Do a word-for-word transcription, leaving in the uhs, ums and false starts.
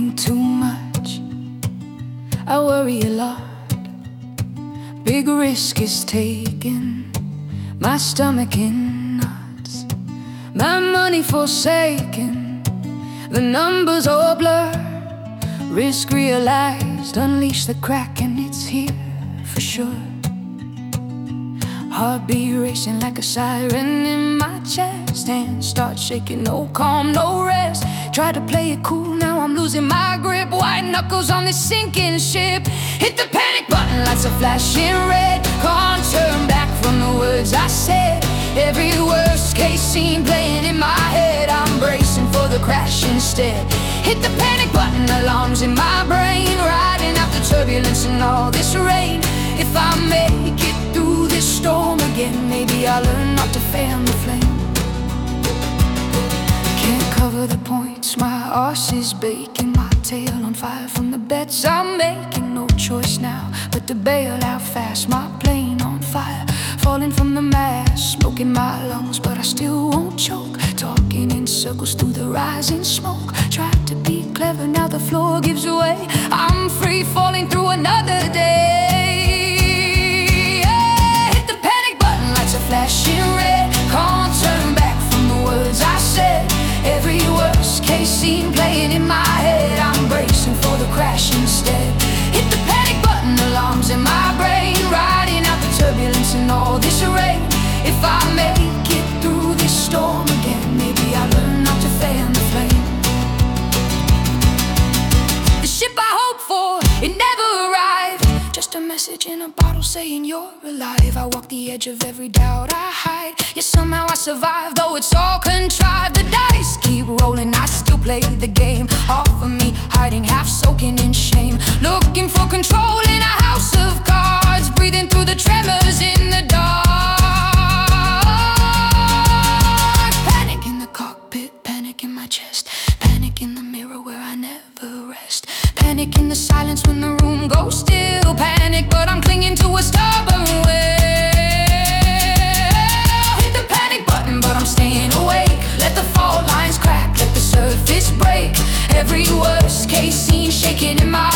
think too much, I worry a lot. Big risk is taken, my stomach in knots, my money forsaken, the numbers all blur. Risk realized, unleash the crack, and it's here for sure. Heartbeat racing like a siren in my chest, hands start shaking, no calm, no rest. Try to play it cool, now I'm losing my grip. White knuckles on this sinking ship. Hit the panic button, lights are flashing red. Can't turn back from the words I said. Every worst case scene playing in my head. I'm bracing for the crash instead. Hit the panic button, alarms in my brain. Riding out the turbulence and all this rain. If I make it through this storm again, maybe I'll learn not to fan the flame. Can't cover the points, my arse is baking, my tail on fire from the bets I'm making. No choice now but to bail out fast, my plane on fire, falling from the mast, smoking my lungs, but I still won't choke. Talking in circles through the rising smoke. Tried to be clever, now the floor gives way. I'm free falling through another day. Yeah, hit the panic button, lights are flashing red. Can't turn back from the words I said. Every worst case scene playing in my head. I'm bracing for the crash instead. Hit the panic button, alarms in my brain. Riding out the turbulence and all this rain. If I make it through this storm again, maybe I'll learn not to fan the flame. The ship I hoped for, it never arrived. Just a message in a bottle saying you're alive. I walk the edge of every doubt I hide. Yet somehow I survive, though it's all contrived. The dice keep rolling, I still play the game. Half of me hiding, half soaking in shame. Looking for control in a house of cards. Breathing through the tremors in the dark. Panic in the cockpit, panic in my chest. Panic in the mirror where I never rest. Panic in the silence when the room goes still. Panic, but I'm clinging to a stubborn will. Hit the panic button, but I'm staying awake. Let the fault lines crack, let the surface break. Every worst case scene shaking in my